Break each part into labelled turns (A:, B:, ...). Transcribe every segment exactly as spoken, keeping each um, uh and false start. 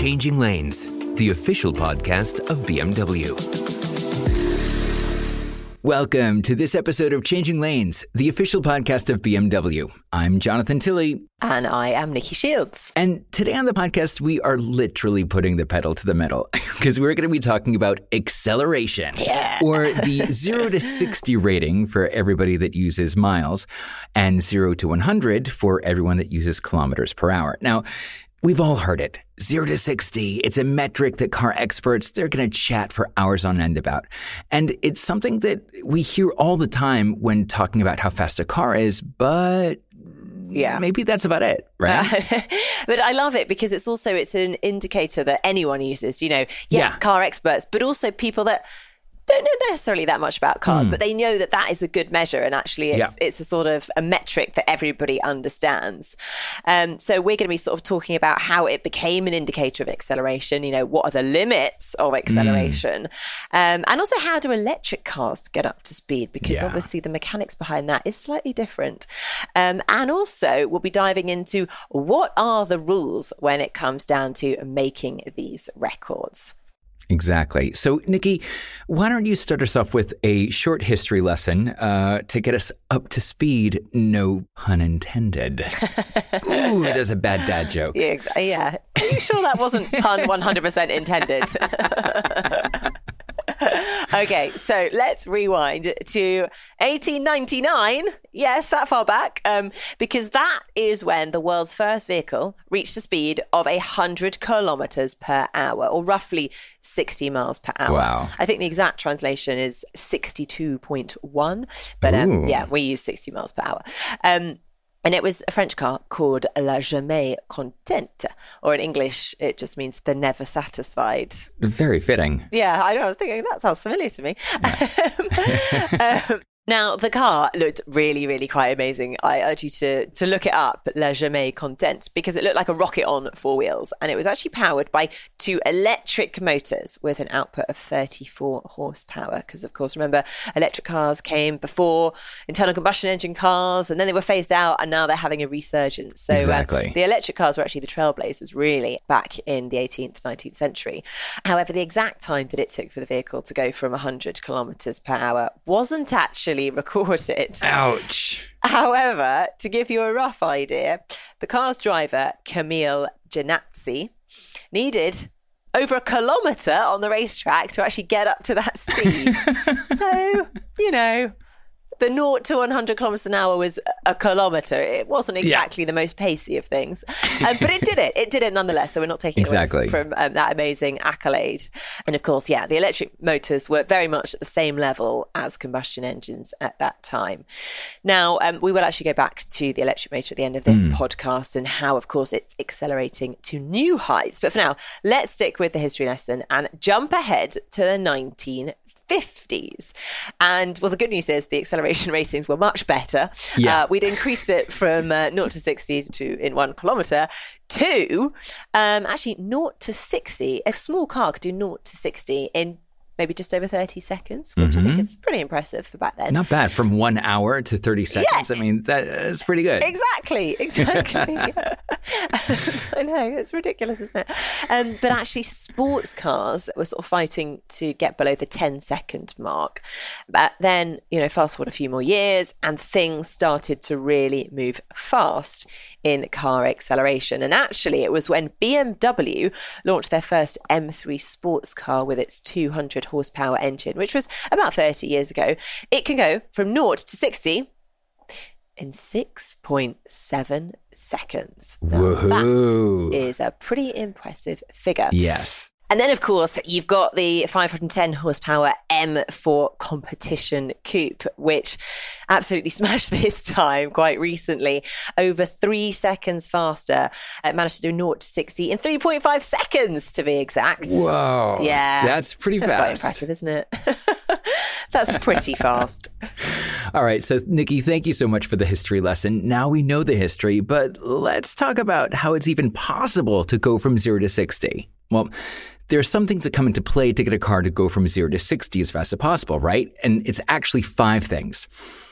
A: Changing Lanes, the official podcast of B M W. Welcome to this episode of Changing Lanes, the official podcast of B M W. I'm Jonathan Tilley.
B: And I am Nikki Shields.
A: And today on the podcast, we are literally putting the pedal to the metal because we're going to be talking about acceleration,
B: yeah.
A: or the zero to sixty rating for everybody that uses miles, and zero to one hundred for everyone that uses kilometers per hour. Now, we've all heard it. zero to sixty, it's a metric that car experts, they're going to chat for hours on end about. And it's something that we hear all the time when talking about how fast a car is, but
B: yeah,
A: maybe that's about it, right?
B: Uh, but I love it because it's also, it's an indicator that anyone uses, you know, yes,
A: yeah.
B: car experts, but also people that don't know necessarily that much about cars, mm. but they know that that is a good measure, and actually it's yeah. it's a sort of a metric that everybody understands. Um, so we're going to be sort of talking about how it became an indicator of acceleration, you know, what are the limits of acceleration, mm. um, and also how do electric cars get up to speed, because yeah. obviously the mechanics behind that is slightly different. Um, and also we'll be diving into what are the rules when it comes down to making these records.
A: Exactly. So, Nikki, why don't you start us off with a short history lesson uh, to get us up to speed, no pun intended. Ooh, there's a bad dad joke.
B: Yeah, exa- yeah. Are you sure that wasn't pun one hundred percent intended? Okay, so let's rewind to eighteen ninety-nine. Yes, that far back, um, because that is when the world's first vehicle reached a speed of one hundred kilometers per hour, or roughly sixty miles per hour.
A: Wow.
B: I think the exact translation is sixty-two point one, but um, yeah, we use sixty miles per hour. Um, And it was a French car called La Jamais Contente, or in English, it just means the never satisfied.
A: Very fitting.
B: Yeah, I know. I was thinking that sounds familiar to me. Yeah. um, Now, the car looked really, really quite amazing. I urge you to to look it up, La Jamais Contente, because it looked like a rocket on four wheels. And it was actually powered by two electric motors with an output of thirty-four horsepower. Because, of course, remember, electric cars came before internal combustion engine cars, and then they were phased out, and now they're having a resurgence. So
A: exactly.
B: uh, the electric cars were actually the trailblazers, really, back in the eighteenth, nineteenth century. However, the exact time that it took for the vehicle to go from one hundred kilometers per hour wasn't actually recorded.
A: Ouch.
B: However, to give you a rough idea, the car's driver, Camille Janazzi, needed over a kilometre on the racetrack to actually get up to that speed. So, you know, the zero to one hundred kilometres an hour was a kilometre. It wasn't exactly yeah. the most pacey of things. Um, but it did it. It did it nonetheless. So we're not taking
A: exactly.
B: it away from um, that amazing accolade. And of course, yeah, the electric motors were very much at the same level as combustion engines at that time. Now, um, we will actually go back to the electric motor at the end of this mm. podcast and how, of course, it's accelerating to new heights. But for now, let's stick with the history lesson and jump ahead to the nineteen fifties. And well, the good news is the acceleration ratings were much better.
A: Yeah.
B: Uh, we'd increased it from uh, zero to sixty to in one kilometre to um, actually zero to sixty. A small car could do zero to sixty in maybe just over thirty seconds, which mm-hmm. I think is pretty impressive for back then.
A: Not bad. From one hour to thirty seconds.
B: Yeah.
A: I mean, that is pretty good.
B: Exactly. Exactly. I know. It's ridiculous, isn't it? Um, but actually, sports cars were sort of fighting to get below the ten second mark. But then, you know, fast forward a few more years and things started to really move fast in car acceleration. And actually, it was when B M W launched their first M three sports car with its two hundred horsepower engine, which was about thirty years ago. It can go from zero to sixty in six point seven seconds. Now,
A: Woohoo.
B: That is a pretty impressive figure.
A: Yes.
B: And then, of course, you've got the five hundred ten horsepower M four competition coupe, which absolutely smashed this time quite recently. Over three seconds faster. It managed to do zero to sixty in three point five seconds, to be exact.
A: Whoa.
B: Yeah.
A: That's pretty
B: That's
A: fast.
B: That's quite impressive, isn't it? That's pretty fast.
A: All right. So, Nikki, thank you so much for the history lesson. Now we know the history, but let's talk about how it's even possible to go from zero to sixty. Well, there are some things that come into play to get a car to go from zero to sixty as fast as possible, right? And it's actually five things: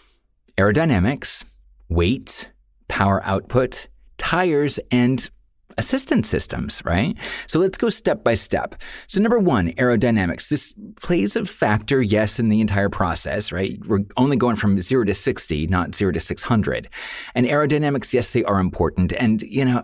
A: aerodynamics, weight, power output, tires, and assistance systems, right? So let's go step by step. So number one, aerodynamics. This plays a factor, yes, in the entire process, right? We're only going from zero to sixty, not zero to six hundred. And aerodynamics, yes, they are important. And, you know,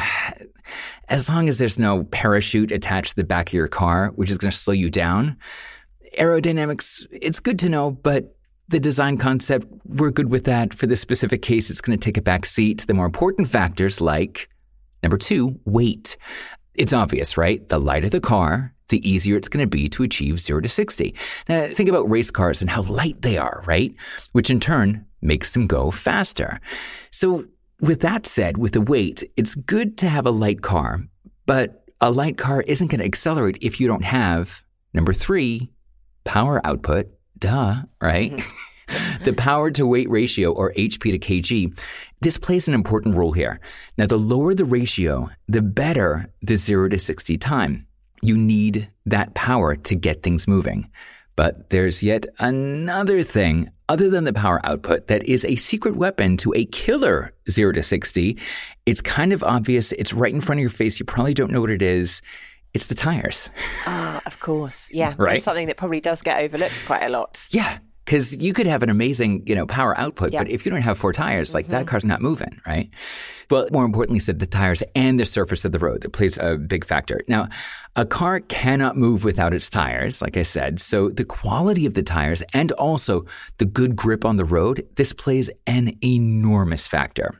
A: as long as there's no parachute attached to the back of your car, which is going to slow you down, aerodynamics, it's good to know, but the design concept, we're good with that. For this specific case, it's going to take a back seat to the more important factors like, number two, weight. It's obvious, right? The lighter the car, the easier it's going to be to achieve zero to sixty. Now, think about race cars and how light they are, right? Which in turn makes them go faster. So with that said, with the weight, it's good to have a light car, but a light car isn't going to accelerate if you don't have, number three, power output. Duh, right? The power to weight ratio, or H P to kg, this plays an important role here. Now, the lower the ratio, the better the zero to sixty time. You need that power to get things moving. But there's yet another thing other than the power output that is a secret weapon to a killer zero to sixty. It's kind of obvious. It's right in front of your face. You probably don't know what it is. It's the tires.
B: Ah, of course. Yeah.
A: Right?
B: It's something that probably does get overlooked quite a lot.
A: Yeah. Because you could have an amazing, you know, power output,
B: yeah.
A: but if you don't have four tires, like mm-hmm. that car's not moving, right? Well, more importantly said, the tires and the surface of the road, that plays a big factor. Now, a car cannot move without its tires, like I said. So the quality of the tires and also the good grip on the road, this plays an enormous factor.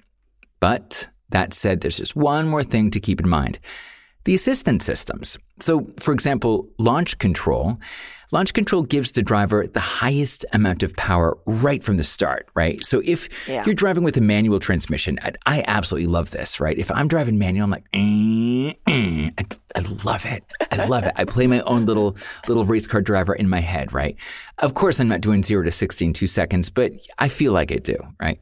A: But that said, there's just one more thing to keep in mind. The assistance systems. So, for example, launch control. Launch control gives the driver the highest amount of power right from the start, right? So if yeah. you're driving with a manual transmission, I, I absolutely love this, right? If I'm driving manual, I'm like, mm, mm, I, I love it. I love it. I play my own little little race car driver in my head, right? Of course, I'm not doing zero to sixty in two seconds, but I feel like I do, right?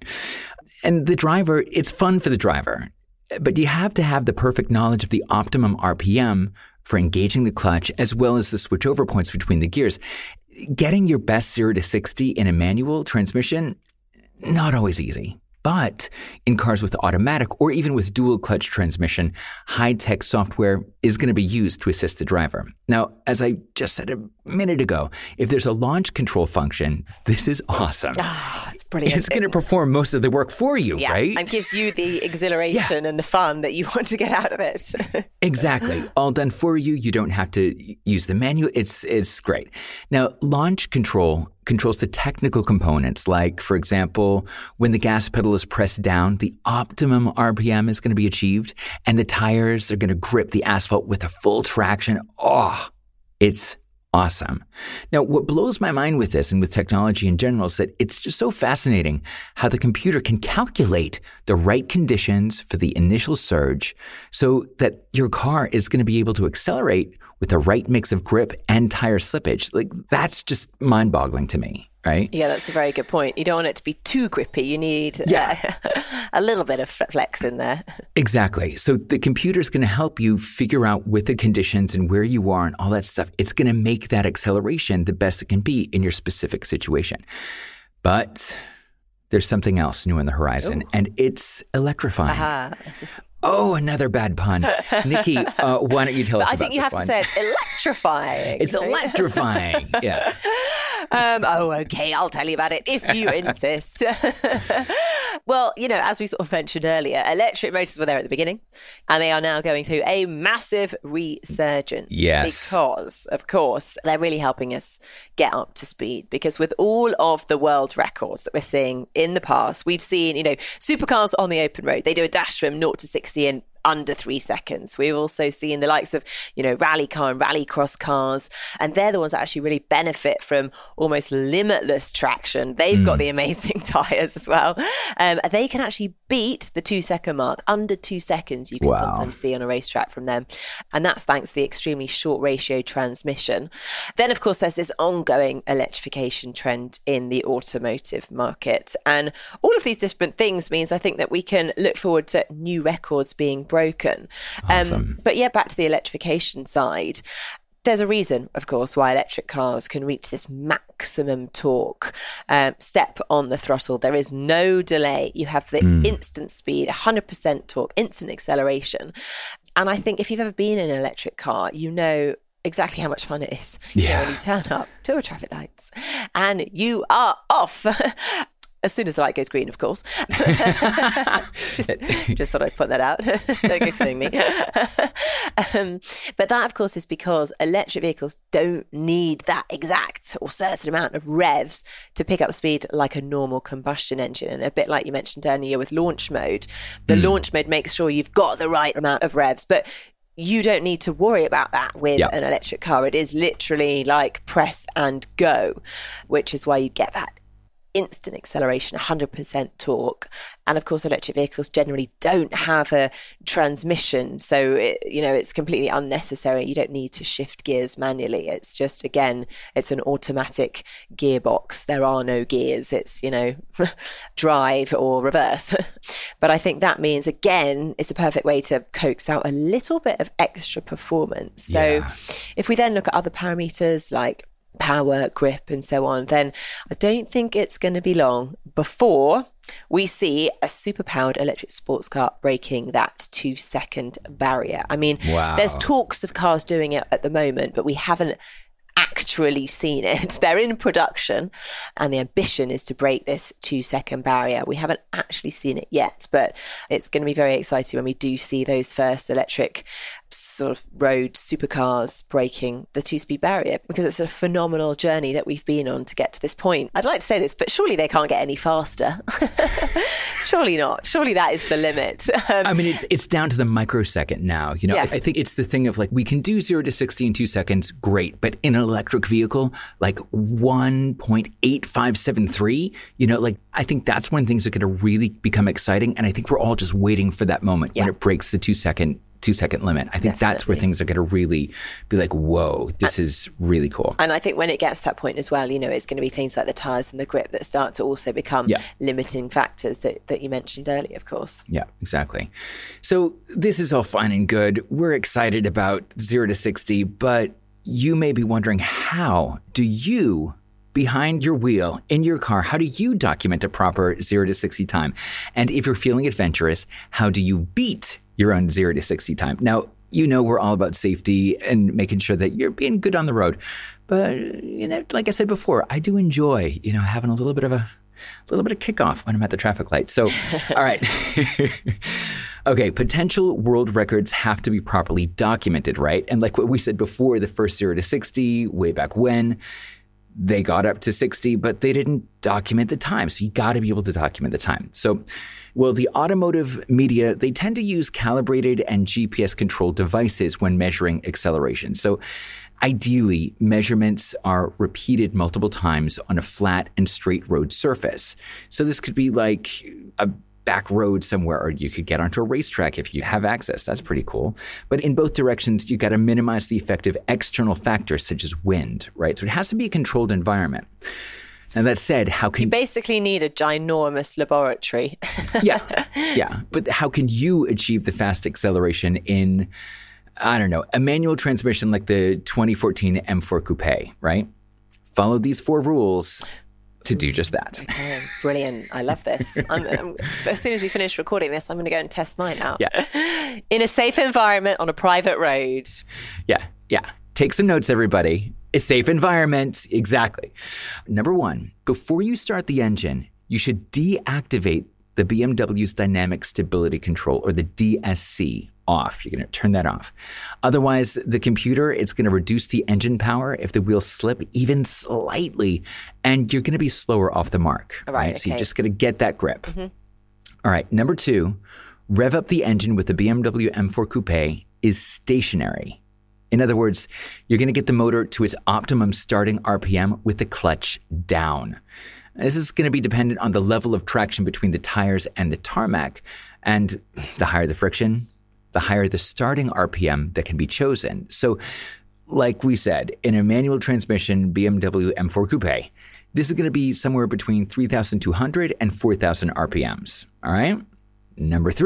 A: And the driver, it's fun for the driver. But you have to have the perfect knowledge of the optimum R P M for engaging the clutch, as well as the switchover points between the gears. Getting your best zero to sixty in a manual transmission, not always easy. But in cars with automatic or even with dual clutch transmission, high-tech software is going to be used to assist the driver. Now, as I just said a minute ago, if there's a launch control function, this is awesome.
B: Ah, it's brilliant.
A: It's going to perform most of the work for you,
B: yeah,
A: right?
B: And gives you the exhilaration yeah. and the fun that you want to get out of it.
A: Exactly. All done for you. You don't have to use the manual. It's it's great. Now, launch control controls the technical components, like, for example, when the gas pedal is pressed down, the optimum R P M is going to be achieved, and the tires are going to grip the asphalt with a full traction. Oh, it's awesome. Now, what blows my mind with this and with technology in general is that it's just so fascinating how the computer can calculate the right conditions for the initial surge so that your car is going to be able to accelerate with the right mix of grip and tire slippage. Like, that's just mind-boggling to me, right?
B: Yeah, that's a very good point. You don't want it to be too grippy. You need
A: yeah.
B: uh, a little bit of flex in there.
A: Exactly. So the computer's going to help you figure out with the conditions and where you are and all that stuff. It's going to make that acceleration the best it can be in your specific situation. But there's something else new on the horizon, Ooh. and it's electrifying. Uh-huh. Oh, another bad pun. Nikki, uh, why don't you tell us
B: but
A: about
B: I think you have
A: one?
B: to say it's electrifying.
A: It's electrifying. Yeah.
B: Um, oh, okay. I'll tell you about it if you insist. Well, you know, as we sort of mentioned earlier, electric motors were there at the beginning, and they are now going through a massive resurgence.
A: Yes.
B: Because, of course, they're really helping us get up to speed. Because with all of the world records that we're seeing in the past, we've seen, you know, supercars on the open road. They do a dash from zero to sixty in under three seconds. We've also seen the likes of, you know, rally car and rally cross cars, and they're the ones that actually really benefit from almost limitless traction. They've mm. got the amazing tyres as well. Um, they can actually beat the two second mark. Under two seconds you can
A: wow.
B: sometimes see on a racetrack from them. And that's thanks to the extremely short ratio transmission. Then, of course, there's this ongoing electrification trend in the automotive market. And all of these different things means I think that we can look forward to new records being broken.
A: Awesome.
B: Um, but yeah, back to the electrification side. There's a reason, of course, why electric cars can reach this maximum torque. Um, step on the throttle. There is no delay. You have the mm. instant speed, one hundred percent torque, instant acceleration. And I think if you've ever been in an electric car, you know exactly how much fun it is. Yeah. You know, when you turn up to a traffic lights and you are off. As soon as the light goes green, of course. just, just thought I'd put that out. Don't go suing me. um, but that, of course, is because electric vehicles don't need that exact or certain amount of revs to pick up speed like a normal combustion engine. And a bit like you mentioned earlier with launch mode, the mm. launch mode makes sure you've got the right amount of revs. But you don't need to worry about that with yep. an electric car. It is literally like press and go, which is why you get that instant acceleration, one hundred percent torque. And of course, electric vehicles generally don't have a transmission. So, it, you know, it's completely unnecessary. You don't need to shift gears manually. It's just, again, it's an automatic gearbox. There are no gears. It's, you know, drive or reverse. But I think that means, again, it's a perfect way to coax out a little bit of extra performance. So yeah. if we then look at other parameters like power, grip, and so on, then I don't think it's going to be long before we see a super-powered electric sports car breaking that two-second barrier. I mean, wow. there's talks of cars doing it at the moment, but we haven't actually seen it. They're in production, and the ambition is to break this two-second barrier. We haven't actually seen it yet, but it's going to be very exciting when we do see those first electric sort of road supercars breaking the two-speed barrier, because it's a phenomenal journey that we've been on to get to this point. I'd like to say this, but surely they can't get any faster. Surely not. Surely that is the limit. Um,
A: I mean, it's it's down to the microsecond now. You know, yeah. I, I think it's the thing of like, we can do zero to sixty in two seconds, great. But in an electric vehicle, like one point eight five seven three, you know, like I think that's when things are going to really become exciting. And I think we're all just waiting for that moment yeah. when it breaks the two second two second limit. I think Definitely. That's where things are going to really be like, whoa, this and, is really cool.
B: And I think when it gets to that point as well, you know, it's going to be things like the tires and the grip that start to also become yeah. limiting factors that, that you mentioned earlier, of course.
A: Yeah, exactly. So this is all fine and good. We're excited about zero to sixty, but you may be wondering, how do you behind your wheel in your car, how do you document a proper zero to sixty time? And if you're feeling adventurous, how do you beat your own zero to sixty time? Now, you know, we're all about safety and making sure that you're being good on the road. But, you know, like I said before, I do enjoy, you know, having a little bit of a, a little bit of kickoff when I'm at the traffic light. So, all right. Okay, potential world records have to be properly documented, right? And like what we said before, the first zero to sixty, way back when, they got up to sixty, but they didn't document the time. So you got to be able to document the time. So, well, the automotive media, they tend to use calibrated and G P S-controlled devices when measuring acceleration. So ideally, measurements are repeated multiple times on a flat and straight road surface. So this could be like a back road somewhere, or you could get onto a racetrack if you have access. That's pretty cool. But in both directions, you got to minimize the effect of external factors such as wind, right? So it has to be a controlled environment. And that said, how can...
B: You basically need a ginormous laboratory.
A: yeah, yeah. But how can you achieve the fast acceleration in, I don't know, a manual transmission like the twenty fourteen M four Coupe, right? Follow these four rules to do just that.
B: Okay, brilliant. I love this. I'm, I'm, as soon as we finish recording this, I'm going to go and test mine out.
A: Yeah.
B: In a safe environment on a private road.
A: Yeah, yeah. Take some notes, everybody. A safe environment. Exactly. Number one, before you start the engine, you should deactivate the B M W's Dynamic Stability Control, or the D S C, off. You're going to turn that off. Otherwise, the computer, it's going to reduce the engine power if the wheels slip even slightly, and you're going to be slower off the mark.
B: All right,
A: right?
B: okay.
A: So you're just going to get that grip.
B: Mm-hmm.
A: All right. Number two, rev up the engine with the B M W M four Coupe is stationary. In other words, you're going to get the motor to its optimum starting R P M with the clutch down. This is going to be dependent on the level of traction between the tires and the tarmac. And the higher the friction, the higher the starting R P M that can be chosen. So, like we said, in a manual transmission B M W M four Coupe, this is going to be somewhere between three thousand two hundred and four thousand R P Ms. All right? Number three,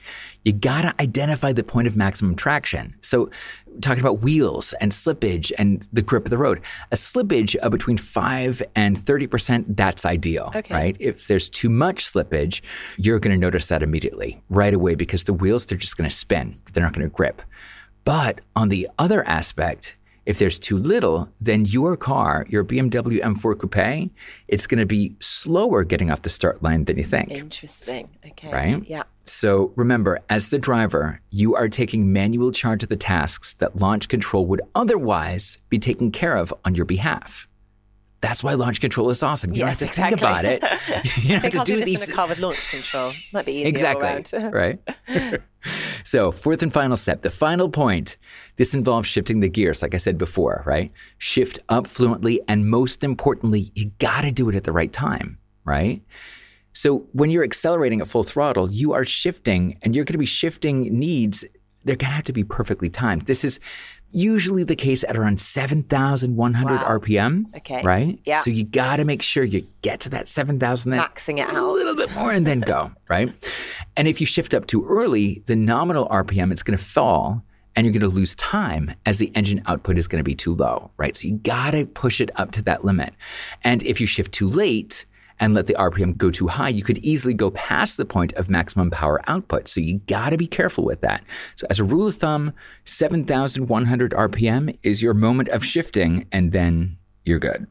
A: You got to identify the point of maximum traction. So talking about wheels and slippage and the grip of the road, a slippage of between five and thirty percent, that's ideal,
B: okay.
A: right? If there's too much slippage, you're going to notice that immediately, right away, because the wheels, they're just going to spin. They're not going to grip. But on the other aspect, if there's too little, then your car, your B M W M four Coupe, it's going to be slower getting off the start line than you think.
B: Interesting. Okay.
A: Right?
B: Yeah.
A: So remember, as the driver, you are taking manual charge of the tasks that launch control would otherwise be taken care of on your behalf. That's why launch control is awesome. You
B: yes,
A: don't have to
B: exactly.
A: think about it. You don't have to
B: I'll
A: do,
B: do this
A: these
B: in a car with launch control. Might be easier
A: exactly
B: all around.
A: Right. So fourth and final step, the final point. This involves shifting the gears, like I said before, right? Shift up fluently, and most importantly, you got to do it at the right time, right? So when you're accelerating at full throttle, you are shifting, and you're going to be shifting needs. They're going to have to be perfectly timed. This is usually the case at around seven thousand one hundred
B: wow.
A: R P M,
B: okay.
A: right?
B: Yeah.
A: So you got to make sure you get to that seven thousand,
B: maxing it out
A: a little bit more, and then go, right? And if you shift up too early, the nominal R P M, it's going to fall, and you're going to lose time as the engine output is going to be too low, right? So you got to push it up to that limit. And if you shift too late and let the R P M go too high, you could easily go past the point of maximum power output. So you got to be careful with that. So as a rule of thumb, seven thousand one hundred R P M is your moment of shifting, and then you're good.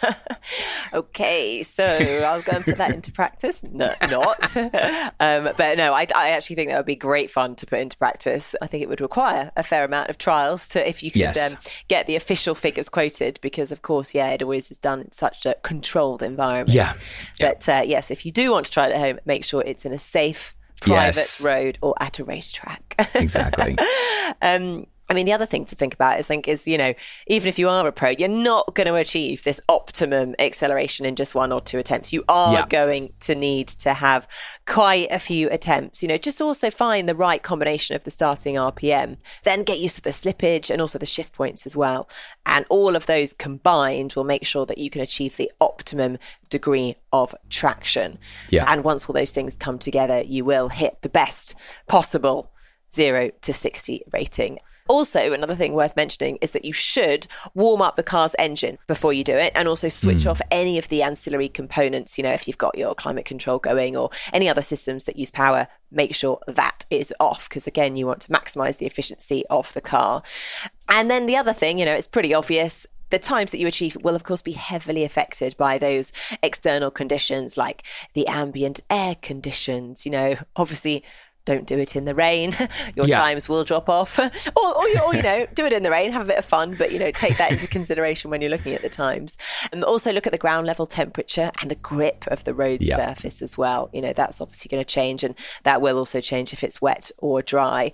B: Okay, so I'll go and put that into practice. No, not. um, but no, I, I actually think that would be great fun to put into practice. I think it would require a fair amount of trials to, if you could
A: yes.
B: um, get the official figures quoted, because of course, yeah, it always is done in such a controlled environment.
A: Yeah.
B: But uh, yes, if you do want to try it at home, make sure it's in a safe private
A: yes.
B: road or at a racetrack.
A: Exactly.
B: um, I mean, the other thing to think about is think is, you know, even if you are a pro, you're not going to achieve this optimum acceleration in just one or two attempts. You are
A: yeah.
B: going to need to have quite a few attempts, you know, just also find the right combination of the starting R P M, then get used to the slippage and also the shift points as well. And all of those combined will make sure that you can achieve the optimum degree of traction.
A: Yeah.
B: And once all those things come together, you will hit the best possible zero to sixty rating. Also, another thing worth mentioning is that you should warm up the car's engine before you do it, and also switch mm. off any of the ancillary components. You know, if you've got your climate control going or any other systems that use power, make sure that is off, because again, you want to maximize the efficiency of the car. And then the other thing, you know, it's pretty obvious. The times that you achieve will, of course, be heavily affected by those external conditions like the ambient air conditions. You know, obviously, don't do it in the rain. Your yeah. times will drop off. or, or, or, you know, do it in the rain, have a bit of fun, but, you know, take that into consideration when you're looking at the times. And also look at the ground level temperature and the grip of the road yeah. surface as well. You know, that's obviously going to change, and that will also change if it's wet or dry.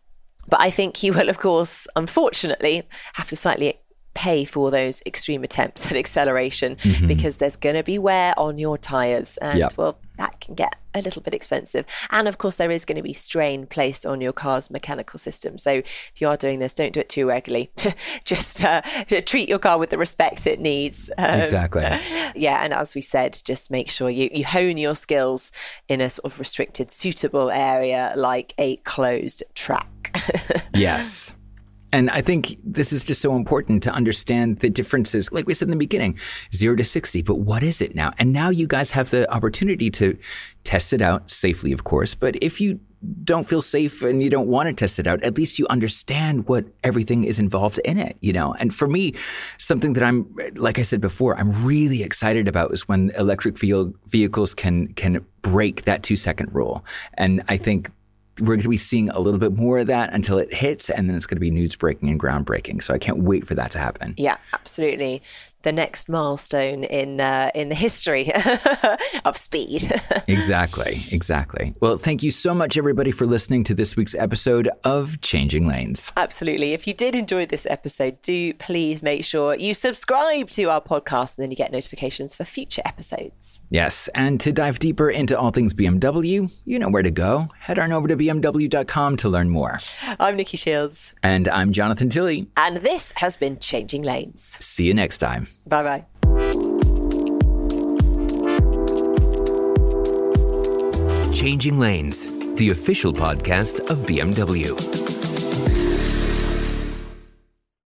B: But I think you will, of course, unfortunately, have to slightly pay for those extreme attempts at acceleration mm-hmm. because there's going to be wear on your tyres, and yep. well, that can get a little bit expensive. And of course, there is going to be strain placed on your car's mechanical system. So if you are doing this, don't do it too regularly. Just uh, treat your car with the respect it needs. Um,
A: exactly.
B: Yeah, and as we said, just make sure you, you hone your skills in a sort of restricted, suitable area like a closed track.
A: Yes. And I think this is just so important to understand the differences, like we said in the beginning, zero to sixty, but what is it now? And now you guys have the opportunity to test it out safely, of course. But if you don't feel safe and you don't want to test it out, at least you understand what everything is involved in it, you know? And for me, something that I'm, like I said before, I'm really excited about is when electric vehicles can, can break that two second rule. And I think we're going to be seeing a little bit more of that until it hits, and then it's going to be news breaking and groundbreaking. So I can't wait for that to happen.
B: Yeah, absolutely. The next milestone in uh, in the history of speed.
A: Exactly, exactly. Well, thank you so much, everybody, for listening to this week's episode of Changing Lanes.
B: Absolutely. If you did enjoy this episode, do please make sure you subscribe to our podcast, and then you get notifications for future episodes.
A: Yes, and to dive deeper into all things B M W, you know where to go. Head on over to b m w dot com to learn more.
B: I'm Nikki Shields.
A: And I'm Jonathan Tilley.
B: And this has been Changing Lanes.
A: See you next time.
B: Bye-bye.
A: Changing Lanes,
C: the official podcast of B M W.